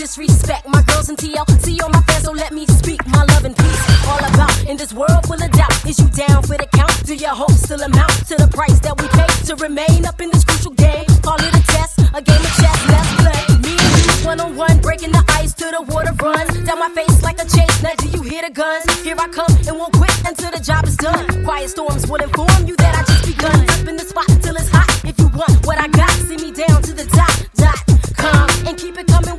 disrespect. My girls in TLC on my fans, so let me speak my love and peace. All about in this world full of doubt. Is you down for the count? Do your hopes still amount to the price that we pay to remain up in this crucial game? Call it a test, a game of chess, let's play. Me and you, one-on-one, breaking the ice till the water runs down my face like a chase. Now do you hear the guns? Here I come and won't quit until the job is done. Quiet storms will inform you that I just begun. Up in the spot till it's hot. If you want what I got, see me down to the dot, com, and keep it coming